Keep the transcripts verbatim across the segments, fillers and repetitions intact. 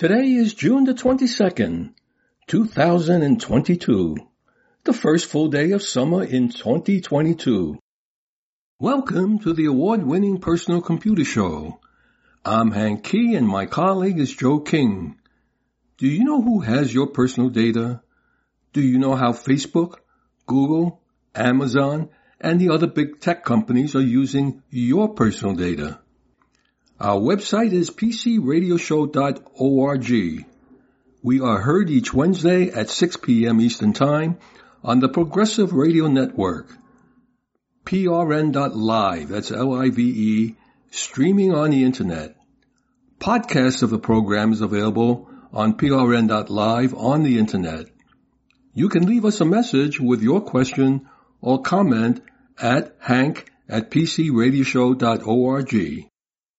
Today is June the twenty-second, two thousand twenty-two, the first full day of summer in twenty twenty-two. Welcome to the award-winning Personal Computer Show. I'm Hank Key and my colleague is Joe King. Do you know who has your personal data? Do you know how Facebook, Google, Amazon, and the other big tech companies are using your personal data? Our website is p c radio show dot org. We are heard each Wednesday at six p.m. Eastern Time on the Progressive Radio Network. p r n dot live, that's L I V E, streaming on the Internet. Podcasts of the program is available on p r n dot live on the Internet. You can leave us a message with your question or comment at hank at p c radio show dot org.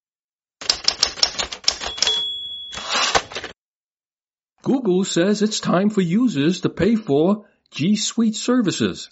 Google says it's time for users to pay for G Suite services.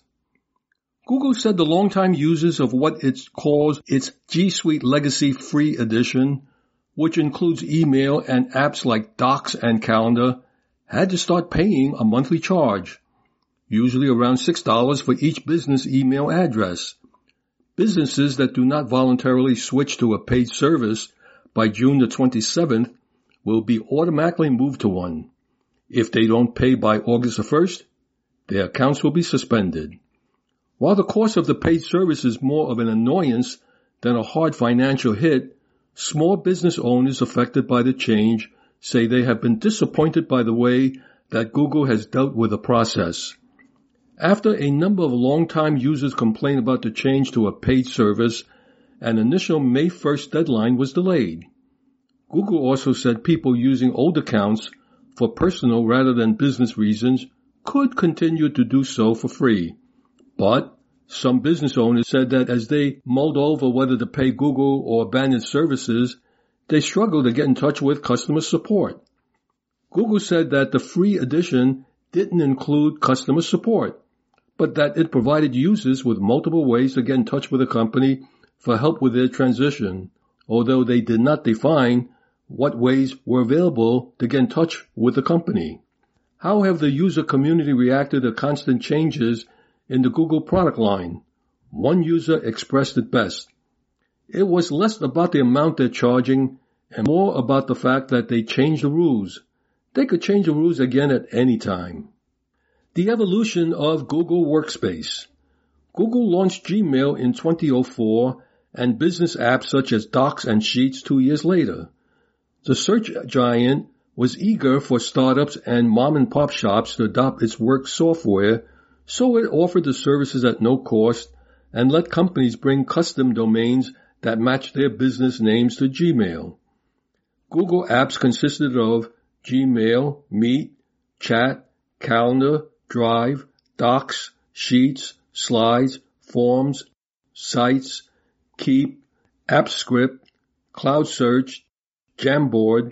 Google said the longtime users of what it calls its G Suite Legacy Free Edition, which includes email and apps like Docs and Calendar, had to start paying a monthly charge, usually around six dollars for each business email address. Businesses that do not voluntarily switch to a paid service by June the twenty-seventh will be automatically moved to one. If they don't pay by August the first, their accounts will be suspended. While the cost of the paid service is more of an annoyance than a hard financial hit, small business owners affected by the change say they have been disappointed by the way that Google has dealt with the process. After a number of long-time users complained about the change to a paid service, an initial May first deadline was delayed. Google also said people using old accounts for personal rather than business reasons could continue to do so for free. But some business owners said that as they mulled over whether to pay Google or abandon services, they struggled to get in touch with customer support. Google said that the free edition didn't include customer support, but that it provided users with multiple ways to get in touch with the company for help with their transition, although they did not define what ways were available to get in touch with the company. How have the user community reacted to constant changes in the Google product line? One user expressed it best. It was less about the amount they're charging and more about the fact that they changed the rules. They could change the rules again at any time. The evolution of Google Workspace. Google launched Gmail in twenty oh four and business apps such as Docs and Sheets two years later. The search giant was eager for startups and mom-and-pop shops to adopt its work software, so it offered the services at no cost and let companies bring custom domains that match their business names to Gmail. Google Apps consisted of Gmail, Meet, Chat, Calendar, Drive, Docs, Sheets, Slides, Forms, Sites, Keep, AppScript, Cloud Search, Jamboard,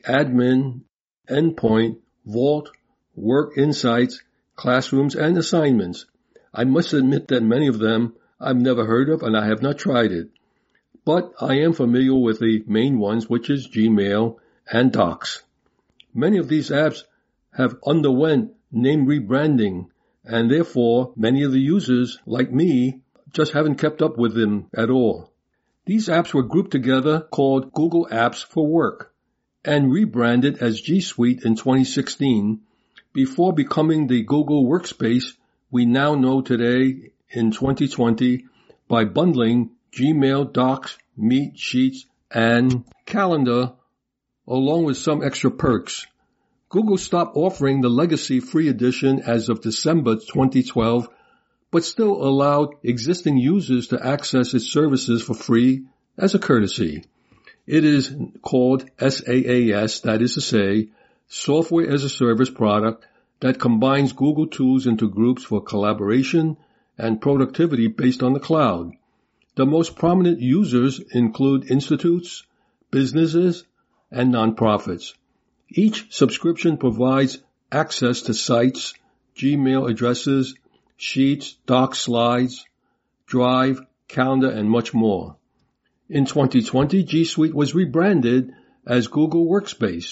Admin, Endpoint, Vault, Work Insights, Classrooms, and Assignments. I must admit that many of them I've never heard of and I have not tried it. But I am familiar with the main ones, which is Gmail and Docs. Many of these apps have underwent name rebranding, and therefore many of the users, like me, just haven't kept up with them at all. These apps were grouped together called Google Apps for Work and rebranded as G Suite in twenty sixteen before becoming the Google Workspace we now know today in twenty twenty by bundling Gmail, Docs, Meet, Sheets, and Calendar along with some extra perks. Google stopped offering the Legacy Free Edition as of December twenty twelve, but still allowed existing users to access its services for free as a courtesy. It is called SaaS, that is to say, Software as a Service product that combines Google tools into groups for collaboration and productivity based on the cloud. The most prominent users include institutes, businesses, and nonprofits. Each subscription provides access to sites, Gmail addresses, Sheets, Docs, Slides, Drive, Calendar, and much more. In twenty twenty, G Suite was rebranded as Google Workspace.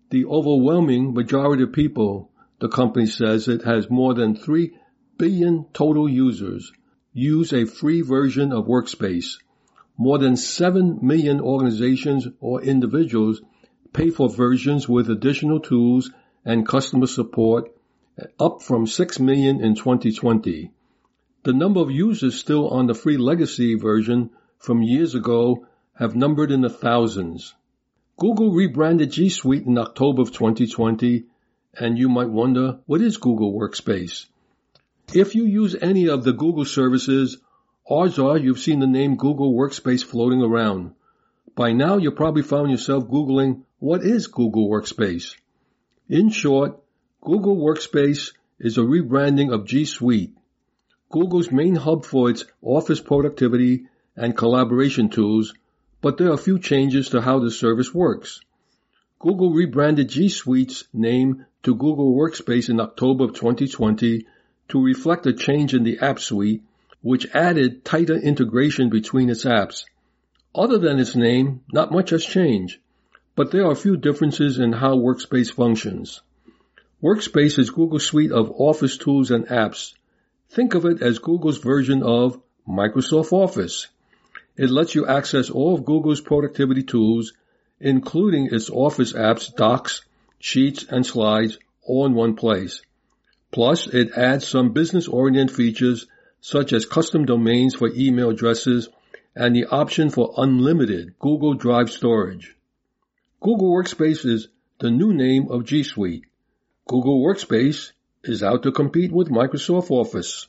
The overwhelming majority of people, the company says it has more than three billion total users, use a free version of Workspace. More than seven million organizations or individuals pay for versions with additional tools and customer support, up from six million in twenty twenty. The number of users still on the free legacy version from years ago have numbered in the thousands. Google rebranded G Suite in October of twenty twenty, and you might wonder, what is Google Workspace? If you use any of the Google services, odds are you've seen the name Google Workspace floating around. By now, you probably found yourself Googling, what is Google Workspace? In short, Google Workspace is a rebranding of G Suite, Google's main hub for its office productivity and collaboration tools, but there are a few changes to how the service works. Google rebranded G Suite's name to Google Workspace in October of twenty twenty to reflect a change in the App Suite, which added tighter integration between its apps. Other than its name, not much has changed, but there are a few differences in how Workspace functions. Workspace is Google's suite of office tools and apps. Think of it as Google's version of Microsoft Office. It lets you access all of Google's productivity tools, including its Office apps, Docs, Sheets, and Slides, all in one place. Plus, it adds some business-oriented features such as custom domains for email addresses and the option for unlimited Google Drive storage. Google Workspace is the new name of G Suite. Google Workspace is out to compete with Microsoft Office.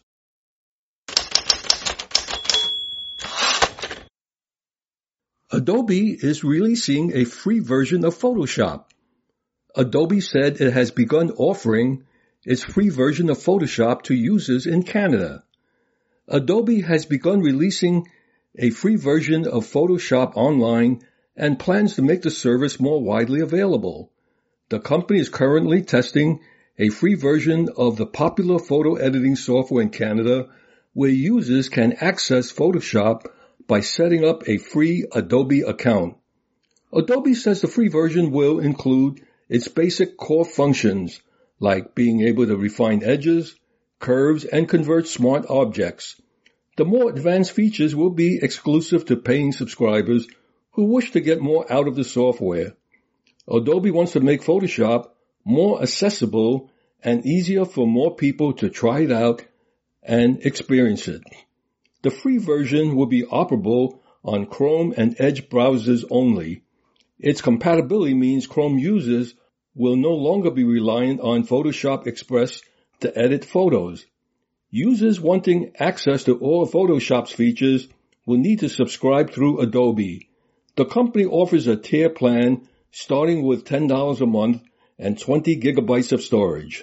Adobe is releasing a free version of Photoshop. Adobe said it has begun offering its free version of Photoshop to users in Canada. Adobe has begun releasing a free version of Photoshop online and plans to make the service more widely available. The company is currently testing a free version of the popular photo editing software in Canada, where users can access Photoshop by setting up a free Adobe account. Adobe says the free version will include its basic core functions, like being able to refine edges, curves, and convert smart objects. The more advanced features will be exclusive to paying subscribers who wish to get more out of the software. Adobe wants to make Photoshop more accessible and easier for more people to try it out and experience it. The free version will be operable on Chrome and Edge browsers only. Its compatibility means Chrome users will no longer be reliant on Photoshop Express to edit photos. Users wanting access to all of Photoshop's features will need to subscribe through Adobe. The company offers a tier plan starting with ten dollars a month and twenty gigabytes of storage.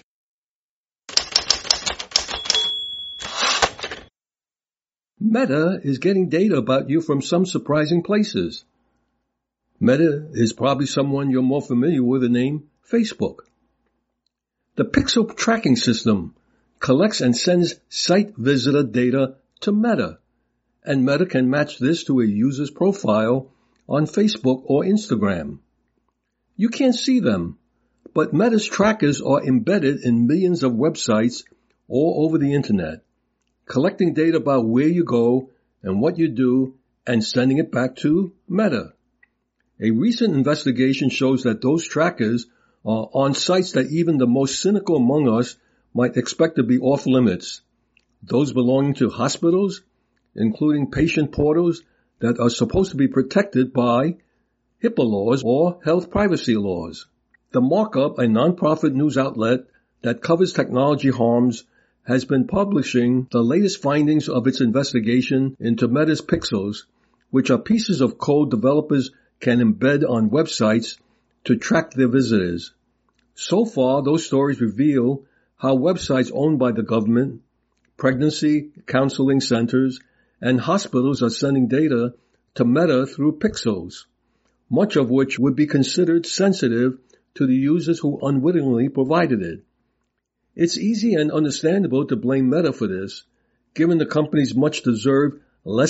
Meta is getting data about you from some surprising places. Meta is probably someone you're more familiar with the name Facebook. The Pixel tracking system collects and sends site visitor data to Meta, and Meta can match this to a user's profile on Facebook or Instagram. You can't see them, but Meta's trackers are embedded in millions of websites all over the internet, collecting data about where you go and what you do and sending it back to Meta. A recent investigation shows that those trackers are on sites that even the most cynical among us might expect to be off limits. Those belonging to hospitals, including patient portals that are supposed to be protected by HIPAA laws or health privacy laws. The Markup, a nonprofit news outlet that covers technology harms, has been publishing the latest findings of its investigation into Meta's Pixels, which are pieces of code developers can embed on websites to track their visitors. So far, those stories reveal how websites owned by the government, pregnancy counseling centers, and hospitals are sending data to Meta through Pixels, much of which would be considered sensitive to the users who unwittingly provided it. It's easy and understandable to blame Meta for this, given the company's much-deserved,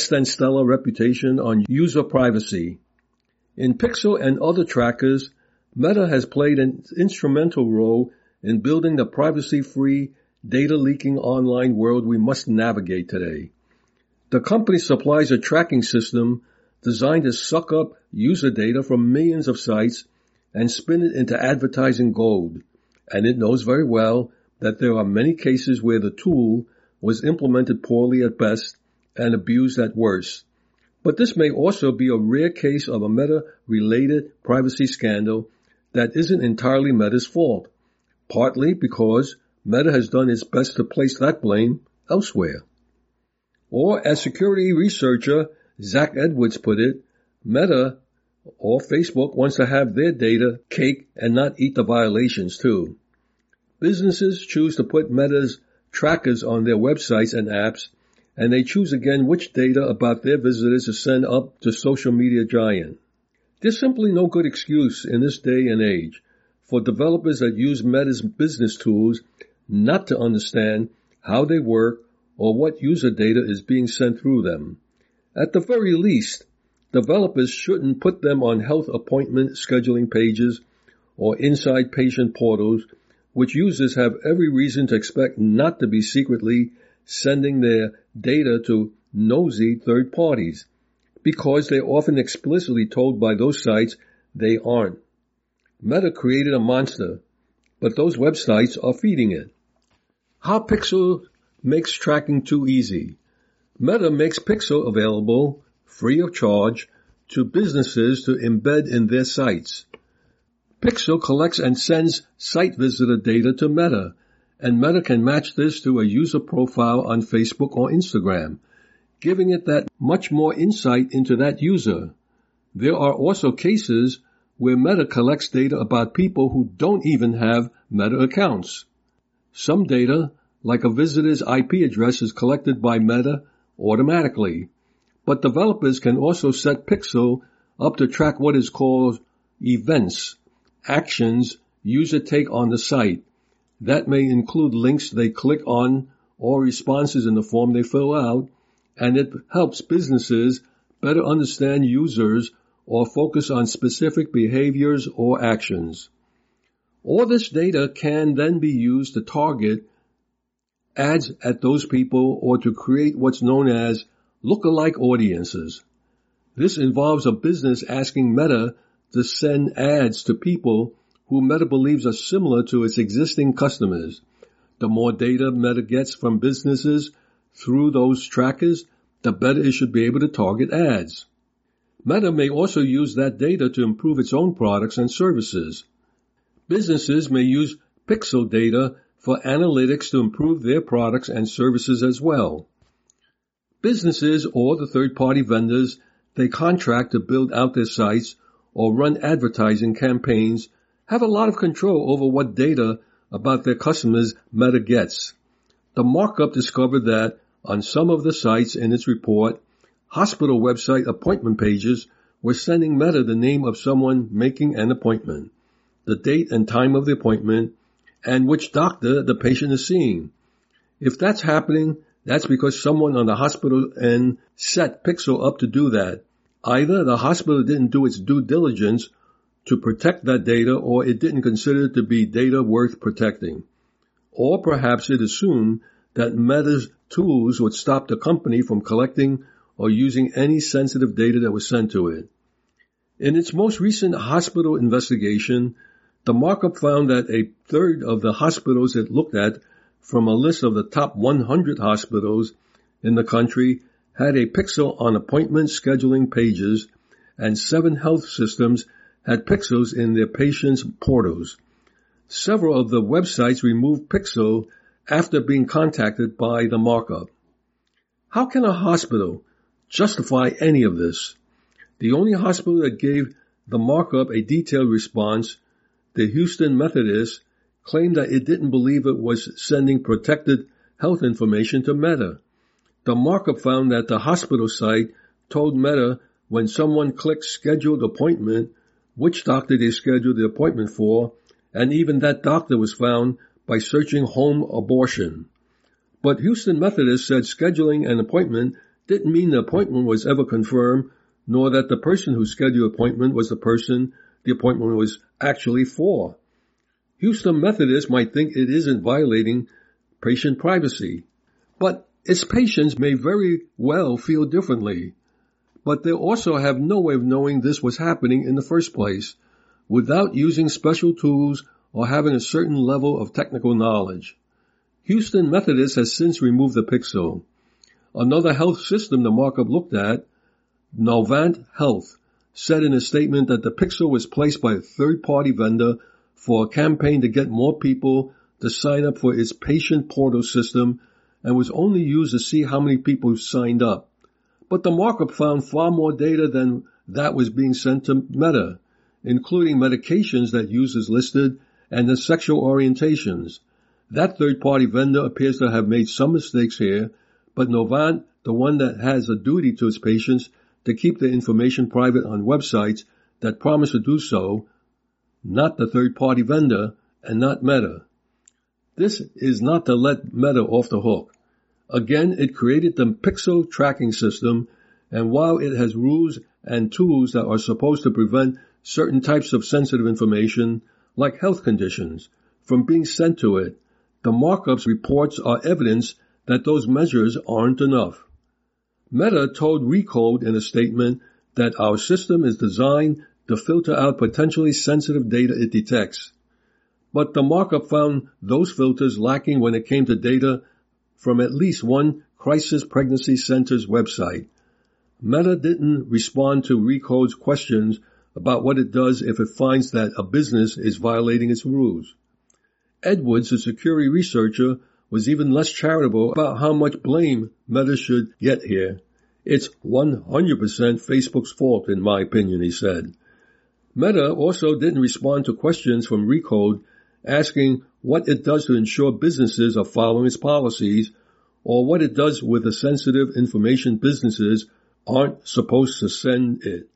less-than-stellar reputation on user privacy. In Pixel and other trackers, Meta has played an instrumental role in building the privacy-free, data-leaking online world we must navigate today. The company supplies a tracking system designed to suck up user data from millions of sites and spin it into advertising gold, and it knows very well that there are many cases where the tool was implemented poorly at best and abused at worst. But this may also be a rare case of a Meta-related privacy scandal that isn't entirely Meta's fault, partly because Meta has done its best to place that blame elsewhere. Or, as security researcher Zach Edwards put it, Meta or Facebook wants to have their data cake and not eat the violations too. Businesses choose to put Meta's trackers on their websites and apps, and they choose again which data about their visitors to send up to social media giant. There's simply no good excuse in this day and age for developers that use Meta's business tools not to understand how they work or what user data is being sent through them. At the very least, developers shouldn't put them on health appointment scheduling pages or inside patient portals, which users have every reason to expect not to be secretly sending their data to nosy third parties, because they're often explicitly told by those sites they aren't. Meta created a monster, but those websites are feeding it. How Pixel makes tracking too easy. Meta makes Pixel available, free of charge, to businesses to embed in their sites. Pixel collects and sends site visitor data to Meta, and Meta can match this to a user profile on Facebook or Instagram, giving it that much more insight into that user. There are also cases where Meta collects data about people who don't even have Meta accounts. Some data, like a visitor's I P address, is collected by Meta automatically, but developers can also set Pixel up to track what is called events, actions users take on the site. That may include links they click on or responses in the form they fill out, and it helps businesses better understand users or focus on specific behaviors or actions. All this data can then be used to target ads at those people or to create what's known as lookalike audiences. This involves a business asking Meta to send ads to people who Meta believes are similar to its existing customers. The more data Meta gets from businesses through those trackers, the better it should be able to target ads. Meta may also use that data to improve its own products and services. Businesses may use Pixel data for analytics to improve their products and services as well. Businesses or the third-party vendors they contract to build out their sites or run advertising campaigns have a lot of control over what data about their customers Meta gets. The markup discovered that on some of the sites in its report, hospital website appointment pages were sending Meta the name of someone making an appointment, the date and time of the appointment, and which doctor the patient is seeing. If that's happening, that's because someone on the hospital end set Pixel up to do that. Either the hospital didn't do its due diligence to protect that data, or it didn't consider it to be data worth protecting. Or perhaps it assumed that Meta's tools would stop the company from collecting or using any sensitive data that was sent to it. In its most recent hospital investigation, the markup found that a third of the hospitals it looked at from a list of the top one hundred hospitals in the country had a Pixel on appointment scheduling pages, and seven health systems had Pixels in their patients' portals. Several of the websites removed Pixel after being contacted by the markup. How can a hospital justify any of this? The only hospital that gave the markup a detailed response, the Houston Methodist, claimed that it didn't believe it was sending protected health information to Meta. The markup found that the hospital site told Meta when someone clicked scheduled appointment, which doctor they scheduled the appointment for, and even that doctor was found by searching home abortion. But Houston Methodist said scheduling an appointment didn't mean the appointment was ever confirmed, nor that the person who scheduled the appointment was the person the appointment was actually for. Houston Methodist might think it isn't violating patient privacy, but its patients may very well feel differently. But they also have no way of knowing this was happening in the first place without using special tools or having a certain level of technical knowledge. Houston Methodist has since removed the Pixel. Another health system the markup looked at, Novant Health, said in a statement that the Pixel was placed by a third-party vendor for a campaign to get more people to sign up for its patient portal system and was only used to see how many people signed up. But the markup found far more data than that was being sent to Meta, including medications that users listed and the sexual orientations. That third-party vendor appears to have made some mistakes here, but Novant, the one that has a duty to its patients to keep the information private on websites that promise to do so, not the third-party vendor and not Meta. This is not to let Meta off the hook. Again, it created the Pixel tracking system, and while it has rules and tools that are supposed to prevent certain types of sensitive information, like health conditions, from being sent to it, the markup's reports are evidence that those measures aren't enough. Meta told Recode in a statement that our system is designed to filter out potentially sensitive data it detects. But the markup found those filters lacking when it came to data from at least one crisis pregnancy center's website. Meta didn't respond to Recode's questions about what it does if it finds that a business is violating its rules. Edwards, a security researcher, was even less charitable about how much blame Meta should get here. It's one hundred percent Facebook's fault, in my opinion, he said. Meta also didn't respond to questions from Recode asking what it does to ensure businesses are following its policies or what it does with the sensitive information businesses aren't supposed to send it.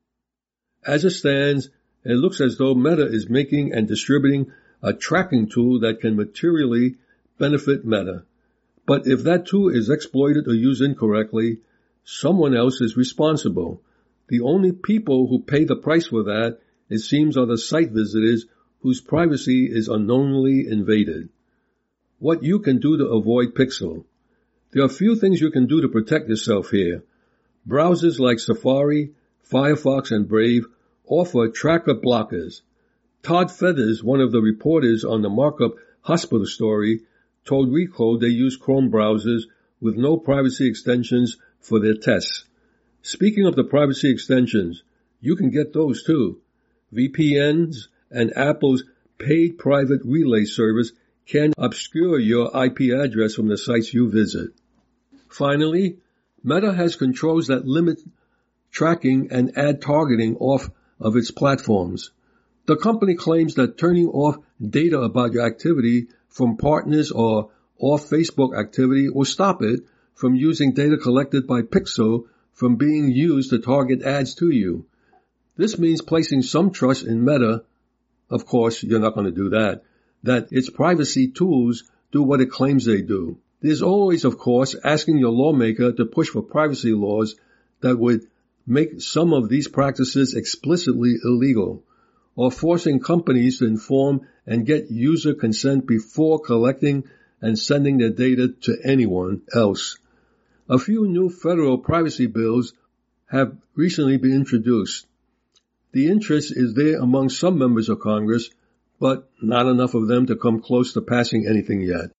As it stands, it looks as though Meta is making and distributing a tracking tool that can materially benefit Meta. But if that tool is exploited or used incorrectly, someone else is responsible. The only people who pay the price for that, it seems, are the site visitors whose privacy is unknowingly invaded. What you can do to avoid Pixel. There are few things you can do to protect yourself here. Browsers like Safari, Firefox, and Brave offer tracker blockers. Todd Feathers, one of the reporters on the markup hospital story, told Recode they use Chrome browsers with no privacy extensions for their tests. Speaking of the privacy extensions, you can get those too. V P Ns and Apple's paid private relay service can obscure your I P address from the sites you visit. Finally, Meta has controls that limit tracking and ad targeting off of its platforms. The company claims that turning off data about your activity from partners or off Facebook activity will stop it from using data collected by Pixel from being used to target ads to you. This means placing some trust in Meta. Of course, you're not going to do that. That its privacy tools do what it claims they do. There's always, of course, asking your lawmaker to push for privacy laws that would make some of these practices explicitly illegal, or forcing companies to inform and get user consent before collecting and sending their data to anyone else. A few new federal privacy bills have recently been introduced. The interest is there among some members of Congress, but not enough of them to come close to passing anything yet.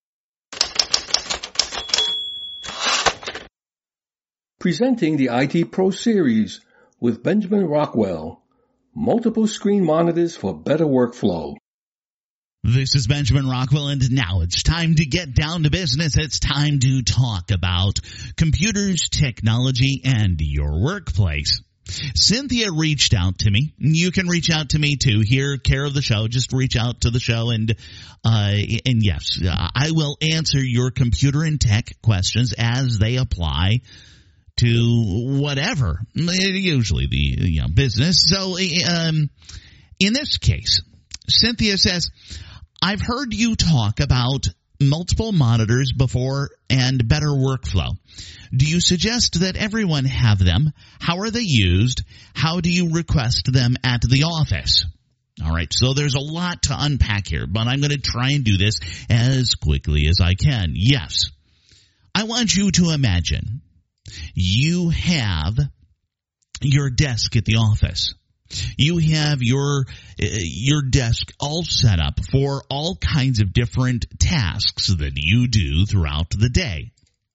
Presenting the I T Pro Series with Benjamin Rockwell. Multiple screen monitors for better workflow. This is Benjamin Rockwell, and now it's time to get down to business. It's time to talk about computers, technology, and your workplace. Cynthia reached out to me. You can reach out to me too. Here, care of the show. Just reach out to the show, and uh, and yes, I will answer your computer and tech questions as they apply to whatever, usually the you know business. So, um, in this case, Cynthia says, I've heard you talk about multiple monitors before and better workflow? Do you suggest that everyone have them? How are they used? How do you request them at the office? All right, so there's a lot to unpack here, but I'm going to try and do this as quickly as I can. Yes, I want you to imagine you have your desk at the office. You have your uh, your desk all set up for all kinds of different tasks that you do throughout the day.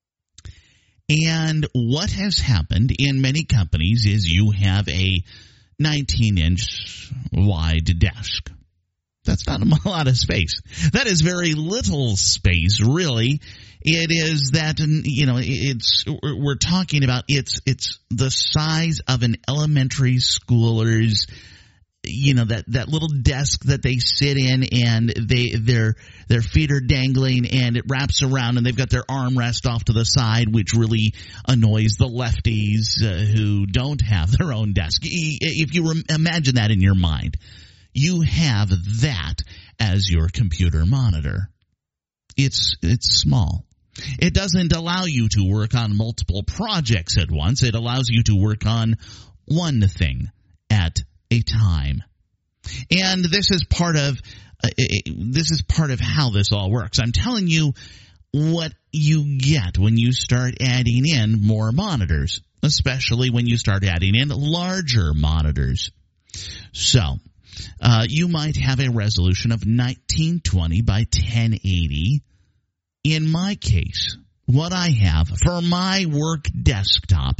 And what has happened in many companies is you have a nineteen inch wide desk. That's not a lot of space. That is very little space, really. It is that, you know, it's, we're talking about, it's, it's the size of an elementary schooler's, you know, that, that little desk that they sit in and they, their, their feet are dangling and it wraps around and they've got their armrest off to the side, which really annoys the lefties uh, who don't have their own desk. If you rem- imagine that in your mind, you have that as your computer monitor. It's, it's small. It doesn't allow you to work on multiple projects at once. It allows you to work on one thing at a time. And this is part of uh, this is part of how this all works. I'm telling you what you get when you start adding in more monitors, especially when you start adding in larger monitors. So, uh, you might have a resolution of nineteen twenty by ten eighty. In my case, what I have for my work desktop,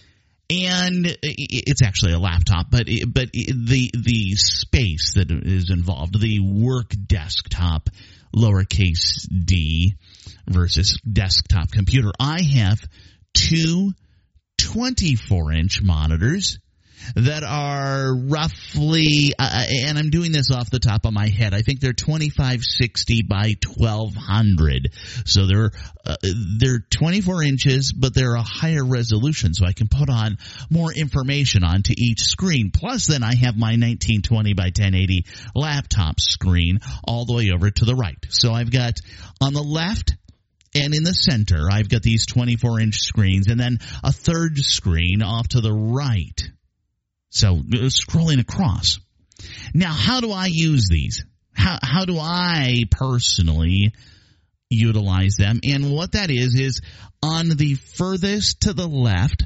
and it's actually a laptop, but but the the space that is involved, the work desktop, lowercase d versus desktop computer, I have two twenty-four inch monitors that are roughly, uh, and I'm doing this off the top of my head, I think they're twenty-five sixty by twelve hundred. So they're uh, they're twenty-four inches, but they're a higher resolution, so I can put on more information onto each screen. Plus, then I have my nineteen twenty by ten eighty laptop screen all the way over to the right. So I've got on the left and in the center, I've got these twenty-four inch screens, and then a third screen off to the right. So scrolling across. Now, how do I use these? How how do I personally utilize them? And what that is is on the furthest to the left,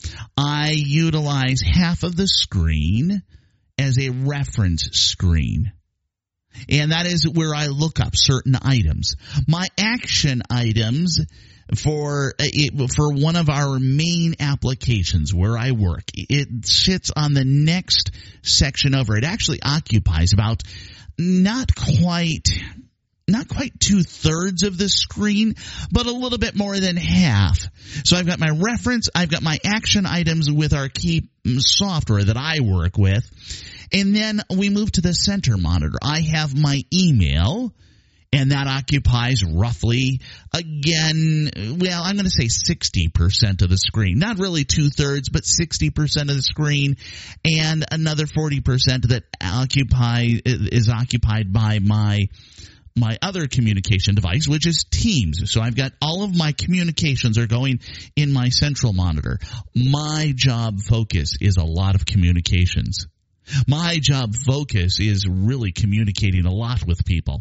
I utilize half of the screen as a reference screen. And that is where I look up certain items. My action items for for one of our main applications where I work, it sits on the next section over. It actually occupies about not quite not quite two-thirds of the screen, but a little bit more than half. So I've got my reference, I've got my action items with our key software that I work with, and then we move to the center monitor. I have my email, and that occupies roughly, again, well, I'm going to say sixty percent of the screen. Not really two-thirds, but sixty percent of the screen, and another forty percent that occupy is occupied by my my other communication device, which is Teams. So I've got all of my communications are going in my central monitor. My job focus is a lot of communications. My job focus is really communicating a lot with people.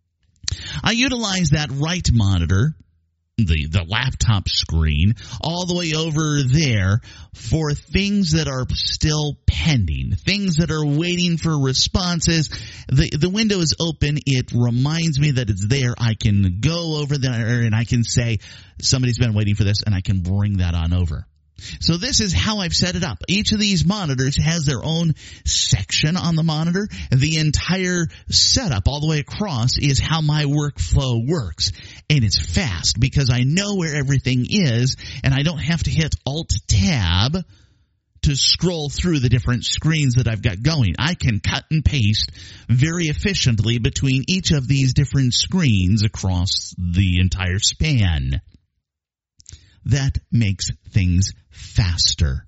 I utilize that right monitor, the, the laptop screen, all the way over there for things that are still pending, things that are waiting for responses. The, the window is open. It reminds me that it's there. I can go over there and I can say, somebody's been waiting for this, and I can bring that on over. So this is how I've set it up. Each of these monitors has their own section on the monitor. The entire setup all the way across is how my workflow works. And it's fast because I know where everything is, and I don't have to hit Alt-Tab to scroll through the different screens that I've got going. I can cut and paste very efficiently between each of these different screens across the entire span. That makes things faster.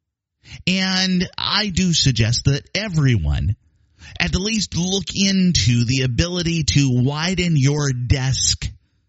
And I do suggest that everyone at least look into the ability to widen your desk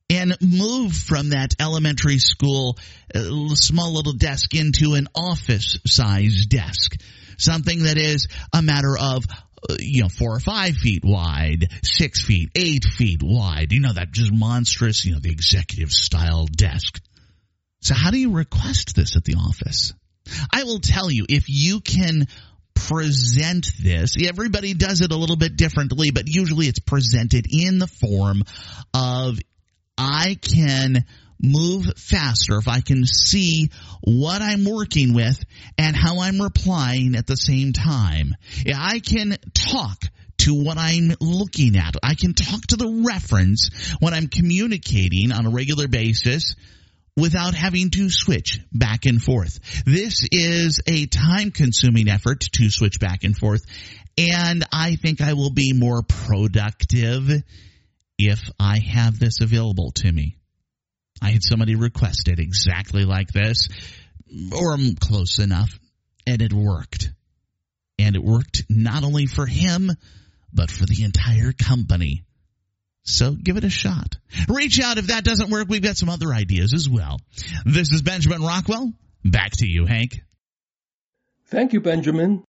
and move from that elementary school uh, small little desk into an office-sized desk. Something that is a matter of, uh, you know, four or five feet wide, six feet, eight feet wide. You know, that just monstrous, you know, the executive-style desk. So how do you request this at the office? I will tell you, if you can present this, everybody does it a little bit differently, but usually it's presented in the form of, I can move faster if I can see what I'm working with and how I'm replying at the same time. I can talk to what I'm looking at. I can talk to the reference when I'm communicating on a regular basis without having to switch back and forth. This is a time-consuming effort to switch back and forth, and I think I will be more productive if I have this available to me. I had somebody request it exactly like this, or close enough, and it worked. And it worked not only for him, but for the entire company. So give it a shot. Reach out if that doesn't work. We've got some other ideas as well. This is Benjamin Rockwell. Back to you, Hank. Thank you, Benjamin.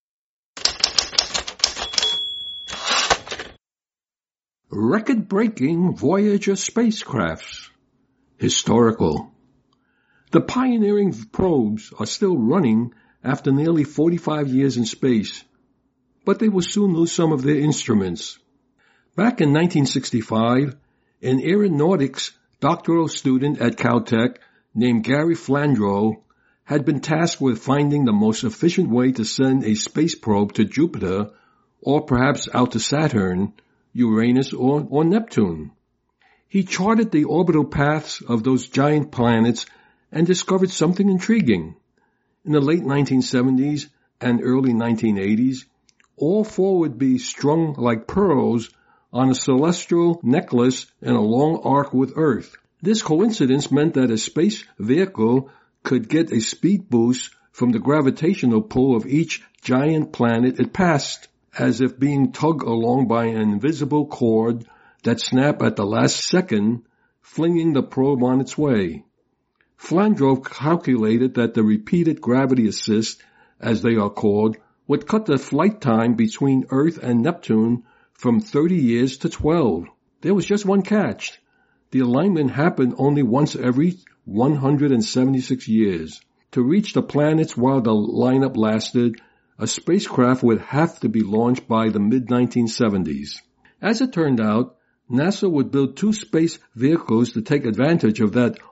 Record-breaking Voyager spacecrafts. Historical. The pioneering probes are still running after nearly forty-five years in space, but they will soon lose some of their instruments. Back in nineteen sixty-five, an aeronautics doctoral student at Caltech named Gary Flandreau had been tasked with finding the most efficient way to send a space probe to Jupiter, or perhaps out to Saturn, Uranus, or, or Neptune. He charted the orbital paths of those giant planets and discovered something intriguing. In the late nineteen seventies and early nineteen eighties, all four would be strung like pearls on a celestial necklace in a long arc with Earth. This coincidence meant that a space vehicle could get a speed boost from the gravitational pull of each giant planet it passed, as if being tugged along by an invisible cord that snapped at the last second, flinging the probe on its way. Flandreau calculated that the repeated gravity assist, as they are called, would cut the flight time between Earth and Neptune from thirty years to twelve. There was just one catch. The alignment happened only once every one hundred seventy-six years. To reach the planets while the lineup lasted, a spacecraft would have to be launched by the mid nineteen seventies. As it turned out, NASA would build two space vehicles to take advantage of that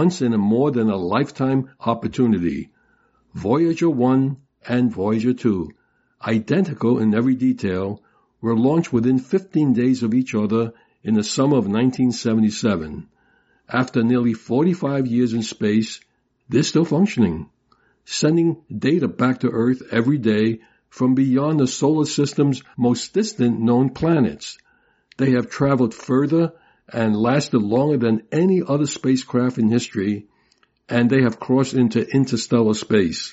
once-in-a-more-than-a-lifetime opportunity. Voyager one and Voyager two, identical in every detail, were launched within fifteen days of each other in the summer of nineteen seventy-seven. After nearly forty-five years in space, they're still functioning, sending data back to Earth every day from beyond the solar system's most distant known planets. They have traveled further and lasted longer than any other spacecraft in history, and they have crossed into interstellar space.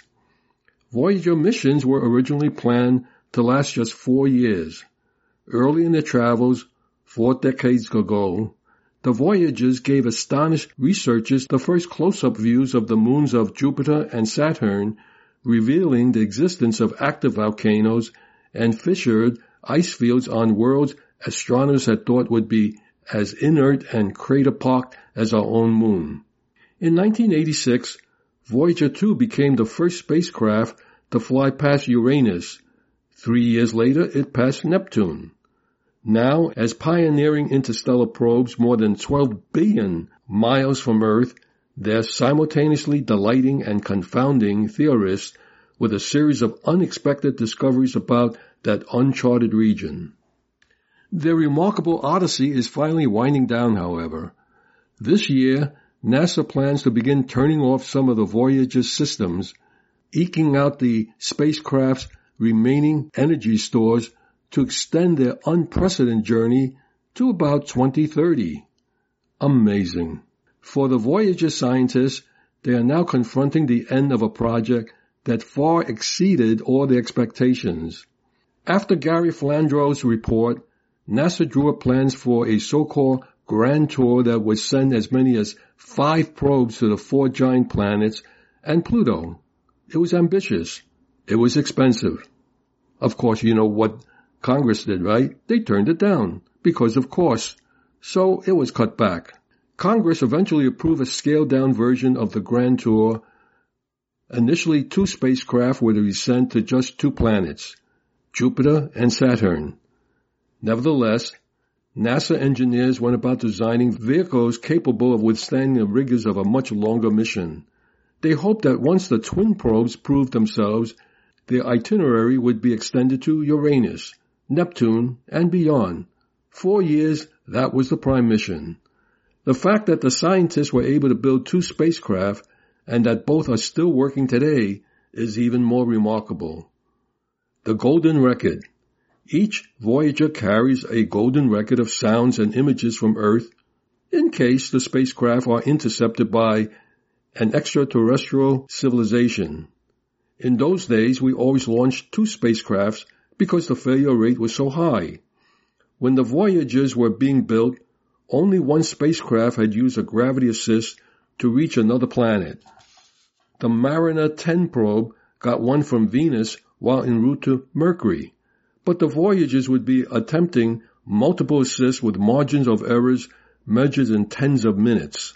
Voyager missions were originally planned to last just four years. Early in their travels, four decades ago, the Voyagers gave astonished researchers the first close-up views of the moons of Jupiter and Saturn, revealing the existence of active volcanoes and fissured ice fields on worlds astronomers had thought would be as inert and crater-pocked as our own moon. In nineteen eighty-six, Voyager two became the first spacecraft to fly past Uranus. Three years later, it passed Neptune. Now, as pioneering interstellar probes more than twelve billion miles from Earth, they're simultaneously delighting and confounding theorists with a series of unexpected discoveries about that uncharted region. Their remarkable odyssey is finally winding down, however. This year, NASA plans to begin turning off some of the Voyager systems, eking out the spacecraft's remaining energy stores to extend their unprecedented journey to about twenty thirty. Amazing. For the Voyager scientists, they are now confronting the end of a project that far exceeded all their expectations. After Gary Flandreau's report, NASA drew up plans for a so-called grand tour that would send as many as five probes to the four giant planets and Pluto. It was ambitious. It was expensive. Of course, you know what Congress did, right? They turned it down because of course. So it was cut back. Congress eventually approved a scaled-down version of the grand tour. Initially, two spacecraft were to be sent to just two planets, Jupiter and Saturn. Nevertheless, NASA engineers went about designing vehicles capable of withstanding the rigors of a much longer mission. They hoped that once the twin probes proved themselves, their itinerary would be extended to Uranus, Neptune, and beyond. Four years, that was the prime mission. The fact that the scientists were able to build two spacecraft and that both are still working today is even more remarkable. The Golden Record. Each Voyager carries a golden record of sounds and images from Earth in case the spacecraft are intercepted by an extraterrestrial civilization. In those days, we always launched two spacecrafts because the failure rate was so high. When the Voyagers were being built, only one spacecraft had used a gravity assist to reach another planet. The Mariner ten probe got one from Venus while en route to Mercury, but the Voyagers would be attempting multiple assists with margins of errors measured in tens of minutes.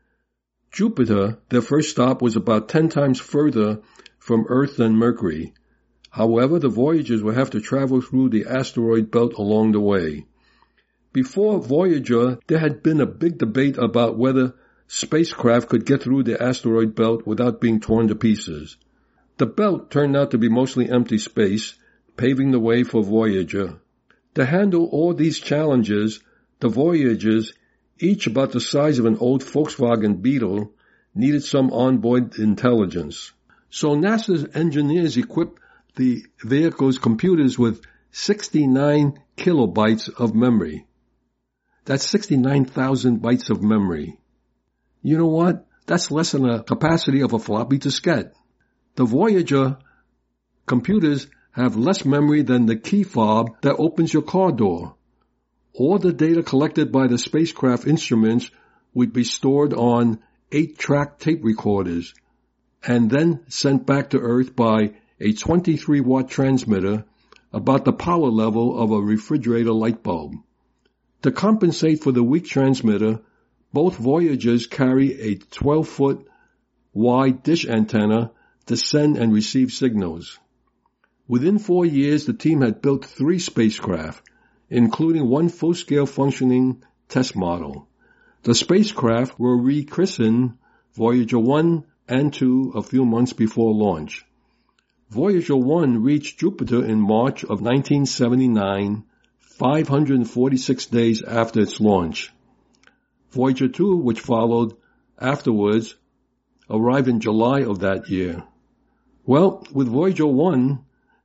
Jupiter, their first stop, was about ten times further from Earth than Mercury. However, the Voyagers would have to travel through the asteroid belt along the way. Before Voyager, there had been a big debate about whether spacecraft could get through the asteroid belt without being torn to pieces. The belt turned out to be mostly empty space, paving the way for Voyager. To handle all these challenges, the Voyagers, each about the size of an old Volkswagen Beetle, needed some onboard intelligence. So NASA's engineers equipped the vehicle's computers with sixty-nine kilobytes of memory. That's sixty-nine thousand bytes of memory. You know what? That's less than the capacity of a floppy diskette. The Voyager computers have less memory than the key fob that opens your car door. All the data collected by the spacecraft instruments would be stored on eight-track tape recorders and then sent back to Earth by a twenty-three watt transmitter about the power level of a refrigerator light bulb. To compensate for the weak transmitter, both Voyagers carry a twelve foot wide dish antenna to send and receive signals. Within four years, the team had built three spacecraft, including one full-scale functioning test model. The spacecraft were rechristened Voyager one and two a few months before launch. Voyager one reached Jupiter in March of nineteen seventy-nine, five hundred forty-six days after its launch. Voyager two, which followed afterwards, arrived in July of that year. Well, with Voyager one,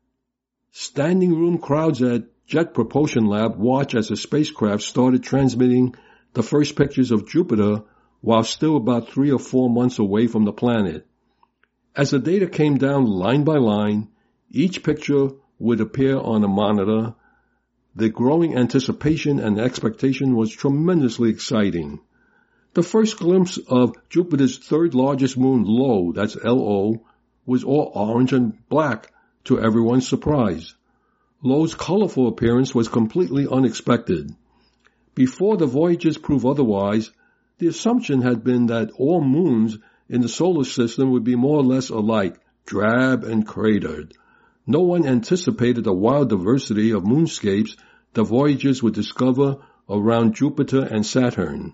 standing room crowds at Jet Propulsion Lab watched as the spacecraft started transmitting the first pictures of Jupiter while still about three or four months away from the planet. As the data came down line by line, each picture would appear on a monitor. The growing anticipation and expectation was tremendously exciting. The first glimpse of Jupiter's third largest moon, Io, that's L O, was all orange and black, to everyone's surprise. Io's colorful appearance was completely unexpected. Before the Voyagers proved otherwise, the assumption had been that all moons in the solar system would be more or less alike, drab and cratered. No one anticipated the wild diversity of moonscapes the Voyagers would discover around Jupiter and Saturn.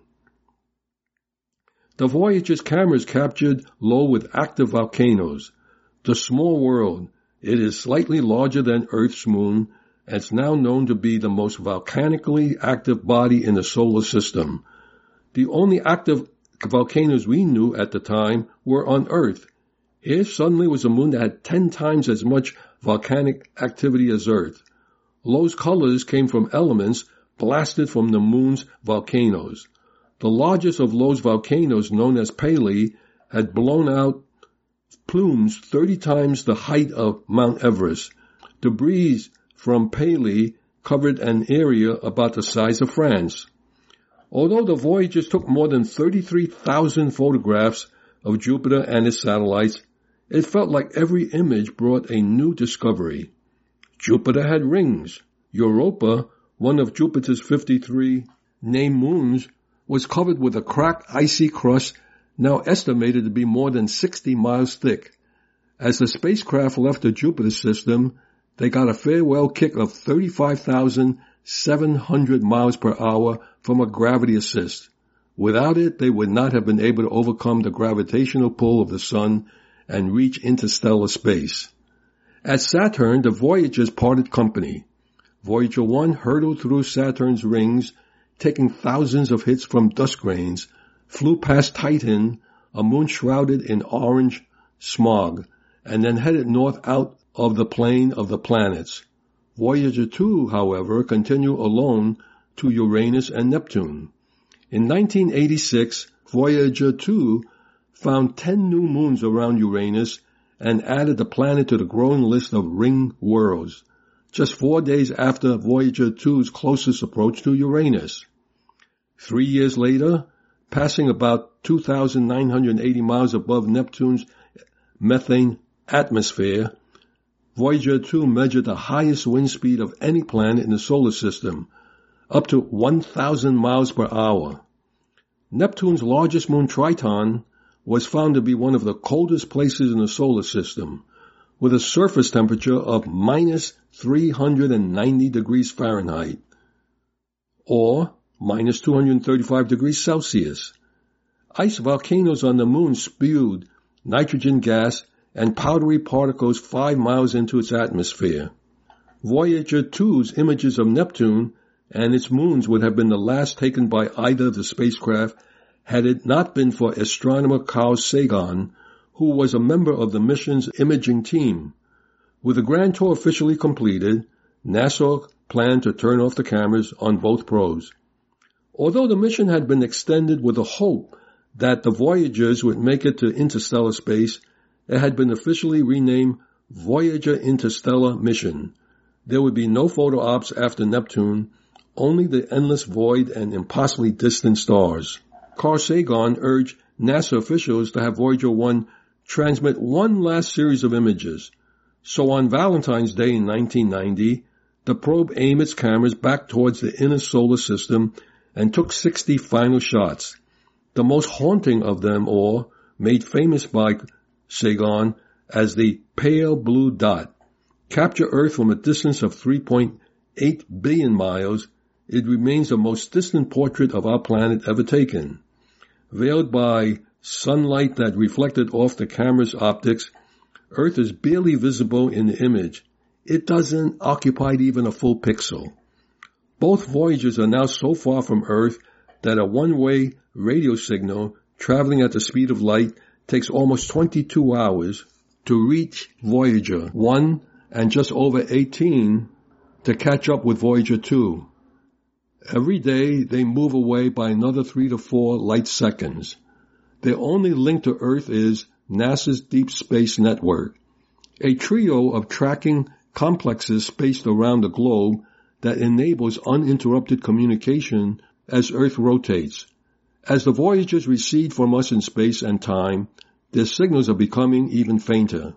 The Voyagers' cameras captured Io with active volcanoes. The small world, it is slightly larger than Earth's moon, and it's now known to be the most volcanically active body in the solar system. The only active volcanoes we knew at the time were on Earth. Here suddenly was a moon that had ten times as much volcanic activity as Earth. Io's colors came from elements blasted from the moon's volcanoes. The largest of Io's volcanoes, known as Pelee, had blown out plumes thirty times the height of Mount Everest. Debris from Pelee covered an area about the size of France. Although the Voyagers took more than thirty-three thousand photographs of Jupiter and its satellites, it felt like every image brought a new discovery. Jupiter had rings. Europa, one of Jupiter's fifty-three named moons, was covered with a cracked icy crust now estimated to be more than sixty miles thick. As the spacecraft left the Jupiter system, they got a farewell kick of thirty-five thousand seven hundred miles per hour from a gravity assist. Without it, they would not have been able to overcome the gravitational pull of the sun and reach interstellar space. At Saturn, the Voyagers parted company. Voyager one hurtled through Saturn's rings, taking thousands of hits from dust grains, flew past Titan, a moon shrouded in orange smog, and then headed north out of the plane of the planets. Voyager two, however, continued alone to Uranus and Neptune. In nineteen eighty-six, Voyager two found ten new moons around Uranus and added the planet to the growing list of ring worlds, just four days after Voyager two's closest approach to Uranus. Three years later, passing about two thousand nine hundred eighty miles above Neptune's methane atmosphere, Voyager two measured the highest wind speed of any planet in the solar system, up to one thousand miles per hour. Neptune's largest moon, Triton, was found to be one of the coldest places in the solar system, with a surface temperature of minus three hundred ninety degrees Fahrenheit, or minus two hundred thirty-five degrees Celsius. Ice volcanoes on the moon spewed nitrogen gas and powdery particles five miles into its atmosphere. Voyager two's images of Neptune and its moons would have been the last taken by either of the spacecraft had it not been for astronomer Carl Sagan, who was a member of the mission's imaging team. With the grand tour officially completed, NASA planned to turn off the cameras on both probes. Although the mission had been extended with the hope that the Voyagers would make it to interstellar space, it had been officially renamed Voyager Interstellar Mission. There would be no photo ops after Neptune, only the endless void and impossibly distant stars. Carl Sagan urged NASA officials to have Voyager one transmit one last series of images. So on Valentine's Day in nineteen ninety, the probe aimed its cameras back towards the inner solar system and took sixty final shots, the most haunting of them all, made famous by Sagan as the pale blue dot. Capture Earth from a distance of three point eight billion miles, it remains the most distant portrait of our planet ever taken. Veiled by sunlight that reflected off the camera's optics, Earth is barely visible in the image. It doesn't occupy even a full pixel. Both Voyagers are now so far from Earth that a one-way radio signal traveling at the speed of light takes almost twenty-two hours to reach Voyager one and just over eighteen to catch up with Voyager two. Every day they move away by another three to four light seconds. Their only link to Earth is NASA's Deep Space Network, a trio of tracking complexes spaced around the globe that enables uninterrupted communication as Earth rotates. As the Voyagers recede from us in space and time, their signals are becoming even fainter.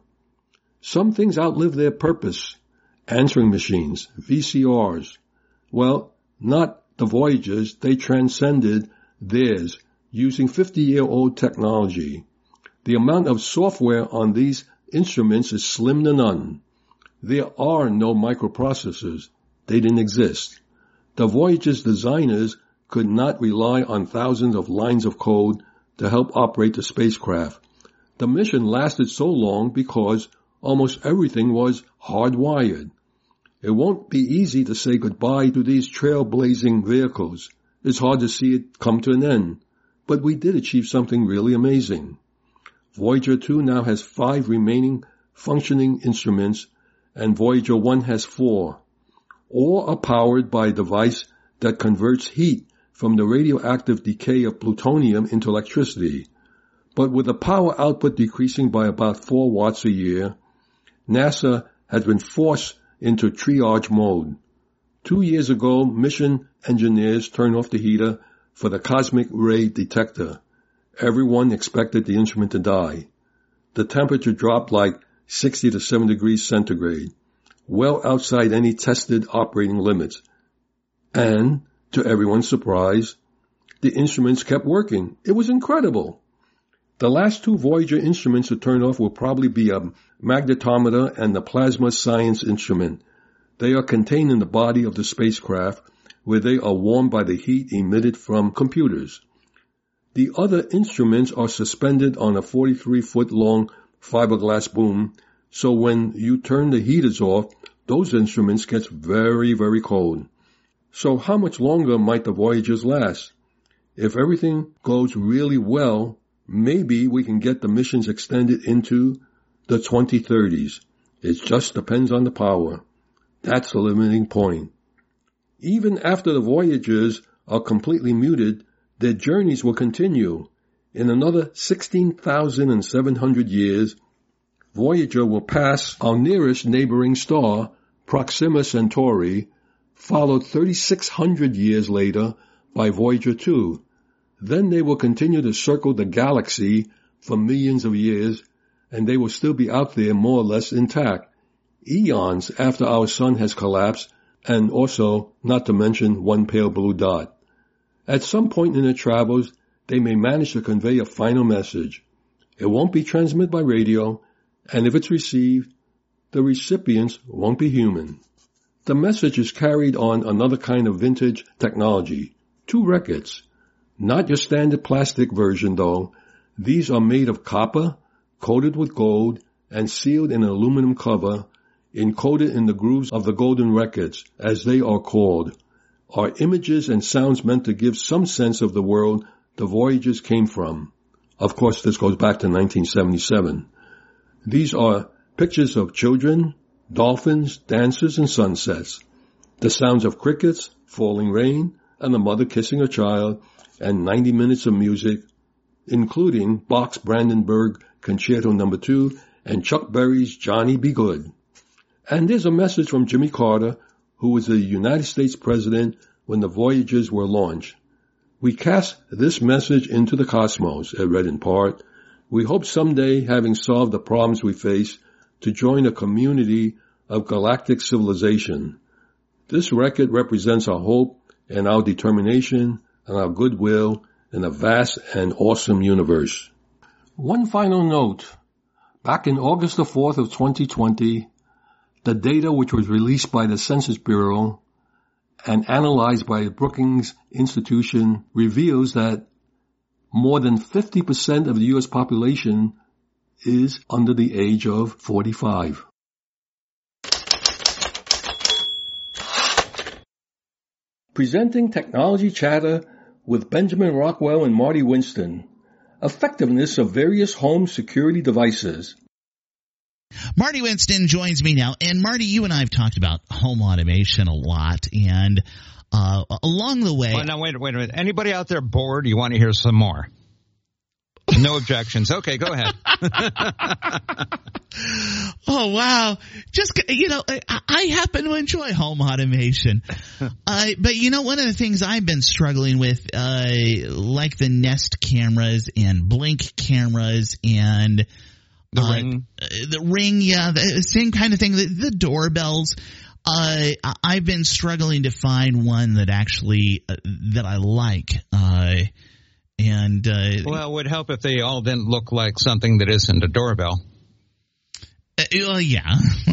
Some things outlive their purpose. Answering machines, V C Rs. Well, not the Voyagers, they transcended theirs, using fifty-year-old technology. The amount of software on these instruments is slim to none. There are no microprocessors. They didn't exist. The Voyager's designers could not rely on thousands of lines of code to help operate the spacecraft. The mission lasted so long because almost everything was hardwired. It won't be easy to say goodbye to these trailblazing vehicles. It's hard to see it come to an end. But we did achieve something really amazing. Voyager two now has five remaining functioning instruments, and Voyager one has four. All are powered by a device that converts heat from the radioactive decay of plutonium into electricity. But with the power output decreasing by about four watts a year, NASA has been forced into triage mode. Two years ago, mission engineers turned off the heater, for the cosmic ray detector. Everyone expected the instrument to die. The temperature dropped like sixty to seventy degrees centigrade, well outside any tested operating limits. And, to everyone's surprise, the instruments kept working. It was incredible. The last two Voyager instruments to turn off will probably be a magnetometer and the plasma science instrument. They are contained in the body of the spacecraft, where they are warmed by the heat emitted from computers. The other instruments are suspended on a forty-three foot long fiberglass boom, so when you turn the heaters off, those instruments get very, very cold. So how much longer might the Voyagers last? If everything goes really well, maybe we can get the missions extended into the twenty thirties. It just depends on the power. That's the limiting point. Even after the Voyagers are completely muted, their journeys will continue. In another sixteen thousand seven hundred years, Voyager will pass our nearest neighboring star, Proxima Centauri, followed thirty-six hundred years later by Voyager two. Then they will continue to circle the galaxy for millions of years, and they will still be out there more or less intact, eons after our sun has collapsed, and also, not to mention, one pale blue dot. At some point in their travels, they may manage to convey a final message. It won't be transmitted by radio, and if it's received, the recipients won't be human. The message is carried on another kind of vintage technology, two records. Not your standard plastic version, though. These are made of copper, coated with gold, and sealed in an aluminum cover, encoded in the grooves of the golden records, as they are called, are images and sounds meant to give some sense of the world the Voyagers came from. Of course, this goes back to nineteen seventy-seven. These are pictures of children, dolphins, dances, and sunsets, the sounds of crickets, falling rain, and the mother kissing her child, and ninety minutes of music, including Bach's Brandenburg Concerto number two and Chuck Berry's Johnny Be Good. And there's a message from Jimmy Carter, who was the United States President when the Voyagers were launched. We cast this message into the cosmos, it read in part. We hope someday, having solved the problems we face, to join a community of galactic civilization. This record represents our hope and our determination and our goodwill in a vast and awesome universe. One final note. Back in August the fourth of twenty twenty, the data which was released by the Census Bureau and analyzed by the Brookings Institution reveals that more than fifty percent of the U S population is under the age of forty-five. Presenting Technology Chatter with Benjamin Rockwell and Marty Winston. Effectiveness of various home security devices. Marty Winston joins me now. And Marty, you and I have talked about home automation a lot. And uh, along the way... Oh, now, wait, wait a minute. Anybody out there bored? You want to hear some more? No objections. Okay, go ahead. Oh, wow. Just, you know, I, I happen to enjoy home automation. Uh, but, you know, one of the things I've been struggling with, uh, like the Nest cameras and Blink cameras and the uh, Ring. The Ring, yeah, the same kind of thing. The, the doorbells. Uh, I've been struggling to find one that actually, uh, that I like. Uh, and, uh, well, it would help if they all didn't look like something that isn't a doorbell. Uh, well, yeah.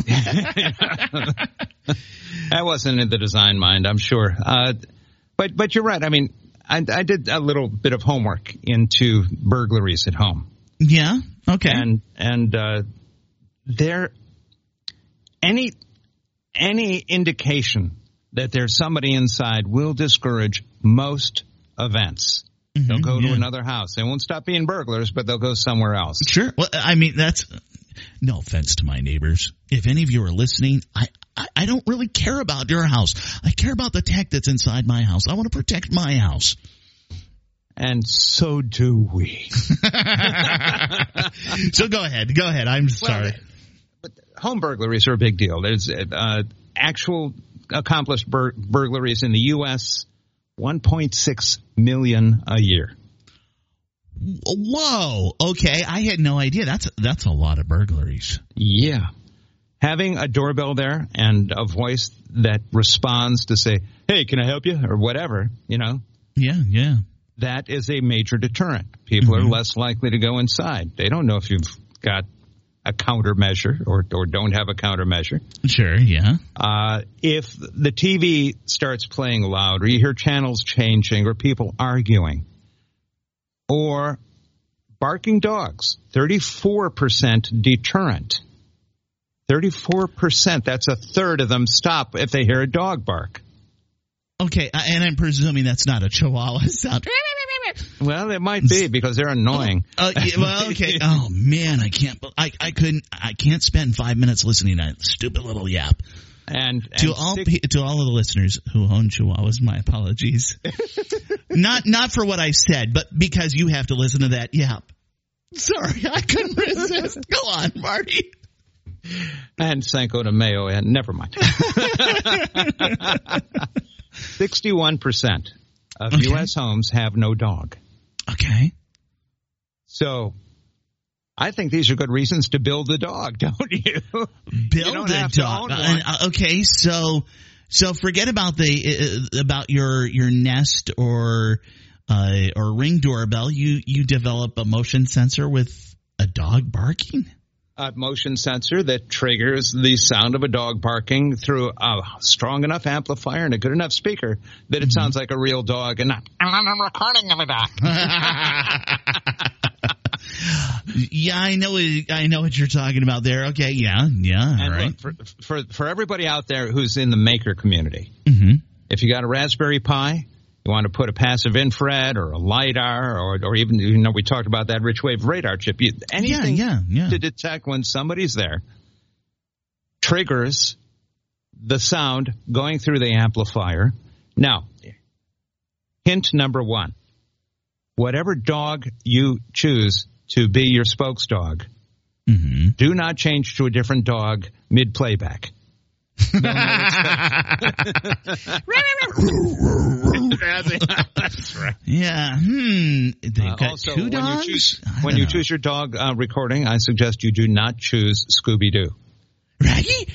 That wasn't in the design mind, I'm sure. Uh, but, but you're right. I mean, I, I did a little bit of homework into burglaries at home. Yeah. Okay. And, and, uh, there, any, any indication that there's somebody inside will discourage most events. Mm-hmm, they'll go yeah. to another house. They won't stop being burglars, but they'll go somewhere else. Sure. Well, I mean, that's no offense to my neighbors. If any of you are listening, I, I, I don't really care about your house. I care about the tech that's inside my house. I want to protect my house. And so do we. So go ahead. Go ahead. I'm sorry. Well, but home burglaries are a big deal. There's uh, actual accomplished bur- burglaries in the U S one point six million a year. Whoa. Okay. I had no idea. That's that's a lot of burglaries. Yeah. Having a doorbell there and a voice that responds to say, hey, can I help you? Or whatever, you know. Yeah, yeah. That is a major deterrent. People mm-hmm. are less likely to go inside. They don't know if you've got a countermeasure or, or don't have a countermeasure. Sure, yeah. Uh, if the T V starts playing loud or you hear channels changing or people arguing or barking dogs, thirty-four percent deterrent. thirty-four percent, that's a third of them stop if they hear a dog bark. Okay, and I'm presuming that's not a Chihuahua sound. Well, it might be because they're annoying. Oh, uh, yeah, well, okay. Oh man, I can't. I I couldn't. I can't spend five minutes listening to that stupid little yap. And, and to all six, to all of the listeners who own Chihuahuas, my apologies. not not for what I said, but because you have to listen to that yap. Sorry, I couldn't resist. Go on, Marty. And Cinco de Mayo, and never mind. sixty-one percent of okay. U S homes have no dog. Okay. So I think these are good reasons to build a dog, don't you? Build you don't a have dog. To own one. Uh, okay, so so forget about the uh, about your your Nest or uh, or Ring doorbell. You you develop a motion sensor with a dog barking? A motion sensor that triggers the sound of a dog barking through a strong enough amplifier and a good enough speaker that it mm-hmm. sounds like a real dog and not I'm recording of a dog. Yeah, I know. I know what you're talking about there. Okay, yeah, yeah. And all right. Look, for, for for everybody out there who's in the maker community, mm-hmm. if you got a Raspberry Pi, you want to put a passive infrared or a LiDAR or or even, you know, we talked about that rich wave radar chip. You, anything yeah, yeah, yeah. to detect when somebody's there triggers the sound going through the amplifier. Now, hint number one, whatever dog you choose to be your spokes dog, mm-hmm. do not change to a different dog mid-playback. That's right. Yeah. Hmm. They've uh, got also, two dogs? When you choose, when you choose your dog uh, recording, I suggest you do not choose Scooby-Doo. Raggy?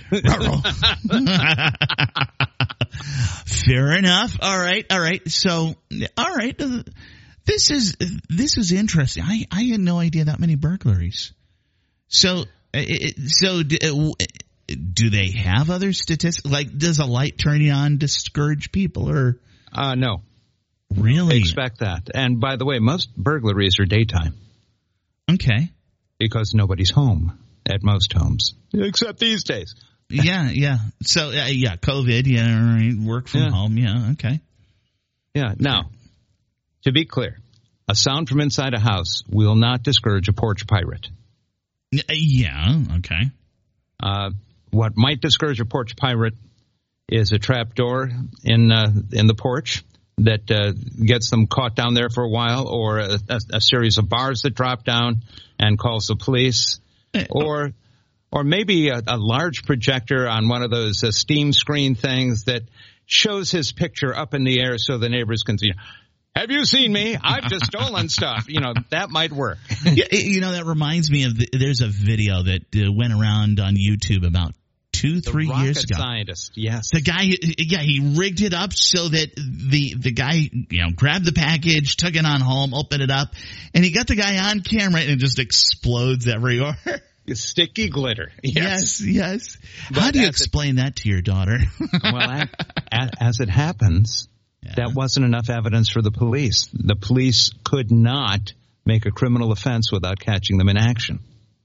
Fair enough. All right. All right. So, all right. Uh, this is this is interesting. I, I had no idea that many burglaries. So, it, so. Uh, Do they have other statistics? Like, does a light turning on discourage people, or? Uh, no. Really? Expect that. And by the way, most burglaries are daytime. Okay. Because nobody's home at most homes. Except these days. yeah, yeah. So, uh, yeah, COVID, yeah, right, work from yeah. home, yeah, okay. Yeah, now, to be clear, a sound from inside a house will not discourage a porch pirate. Yeah, okay. Uh, what might discourage a porch pirate is a trap door in uh, in the porch that uh, gets them caught down there for a while, or a, a, a series of bars that drop down and calls the police, or or maybe a, a large projector on one of those uh, steam screen things that shows his picture up in the air so the neighbors can see. Have you seen me? I've just stolen stuff. You know, that might work. Yeah, you know, that reminds me of the, there's a video that uh, went around on YouTube about two, the three rocket years ago. Scientist, yes. The guy, yeah, he rigged it up so that the the guy, you know, grabbed the package, took it on home, opened it up, and he got the guy on camera, and it just explodes everywhere. Sticky glitter. Yes, yes. yes. But How do you explain it, that to your daughter? Well, as, as it happens, yeah. that wasn't enough evidence for the police. The police could not make a criminal offense without catching them in action.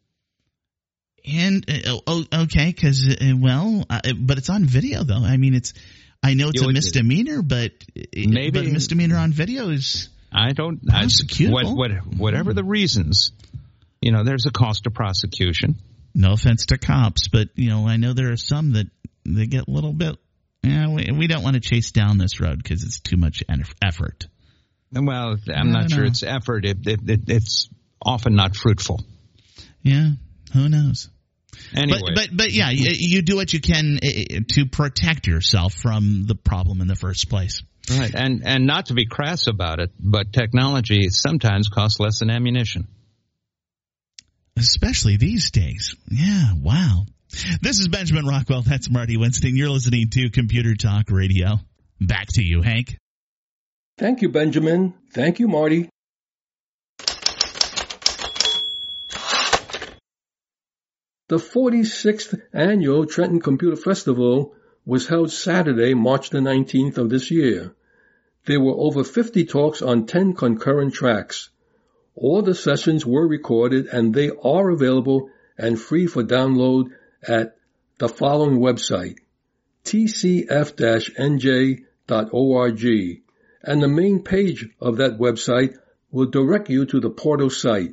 And uh, oh, okay, because uh, well, uh, but it's on video though. I mean, it's I know it's you a misdemeanor, but maybe but a misdemeanor on video is I don't prosecutable. I, what, what, whatever the reasons, you know, there's a cost to prosecution. No offense to cops, but you know, I know there are some that they get a little bit. Yeah, we, we don't want to chase down this road because it's too much effort. Well, I'm not sure it's effort. It, it, it, it's often not fruitful. Yeah, who knows? Anyway. But, but, but yeah, you, you do what you can to protect yourself from the problem in the first place. Right, and and not to be crass about it, but technology sometimes costs less than ammunition. Especially these days. Yeah, wow. This is Benjamin Rockwell. That's Marty Winston. You're listening to Computer Talk Radio. Back to you, Hank. Thank you, Benjamin. Thank you, Marty. The forty-sixth Annual Trenton Computer Festival was held Saturday, March the nineteenth of this year. There were over fifty talks on ten concurrent tracks. All the sessions were recorded and they are available and free for download at the following website, t c f dash n j dot org, and the main page of that website will direct you to the portal site.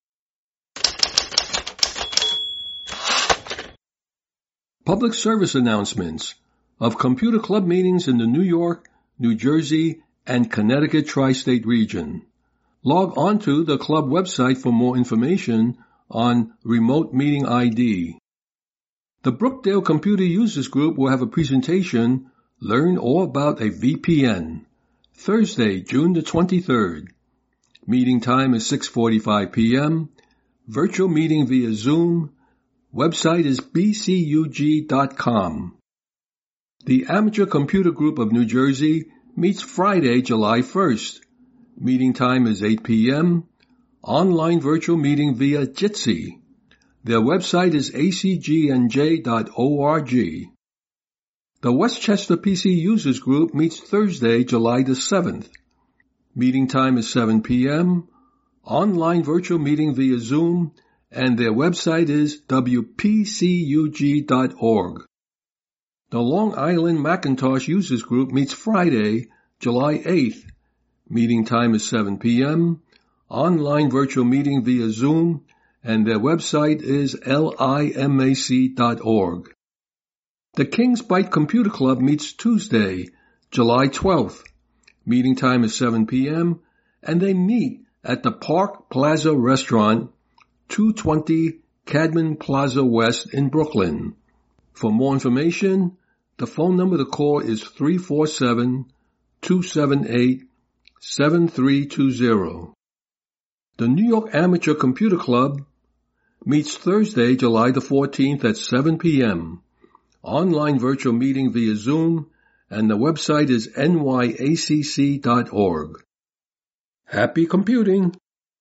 Public service announcements of Computer Club meetings in the New York, New Jersey, and Connecticut tri-state region. Log on to the club website for more information on Remote Meeting I D. The Brookdale Computer Users Group will have a presentation, Learn All About a V P N, Thursday, June the twenty-third. Meeting time is six forty-five p.m. Virtual meeting via Zoom. Website is b c u g dot com. The Amateur Computer Group of New Jersey meets Friday, July first. Meeting time is eight p.m. Online virtual meeting via Jitsi. Their website is a c g n j dot org. The Westchester P C Users Group meets Thursday, July the seventh. Meeting time is seven p.m. Online virtual meeting via Zoom, and their website is w p c u g dot org. The Long Island Macintosh Users Group meets Friday, July eighth. Meeting time is seven p.m. Online virtual meeting via Zoom, and their website is limac dot org. The Kings Byte Computer Club meets Tuesday, July twelfth. Meeting time is seven p.m. and they meet at the Park Plaza Restaurant, two twenty Cadman Plaza West in Brooklyn. For more information, the phone number to call is three four seven, two seven eight, seven three two zero. The New York Amateur Computer Club meets Thursday, July the fourteenth at seven p.m. Online virtual meeting via Zoom, and the website is n y a c c dot org. Happy computing!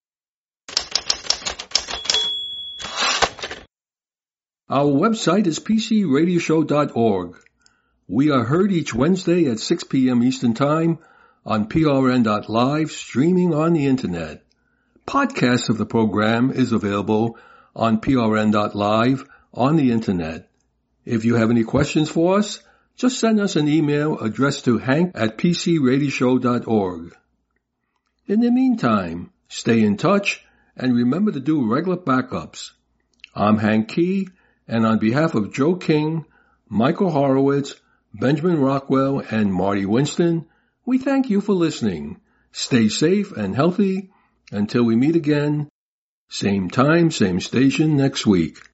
Our website is p c radio show dot org. We are heard each Wednesday at six p.m. Eastern Time on p r n dot live, streaming on the Internet. Podcasts of the program is available on p r n dot live on the Internet. If you have any questions for us, just send us an email addressed to hank at p c radio show dot org. In the meantime, stay in touch and remember to do regular backups. I'm Hank Key, and on behalf of Joe King, Michael Horowitz, Benjamin Rockwell, and Marty Winston, we thank you for listening. Stay safe and healthy until we meet again. Same time, same station next week.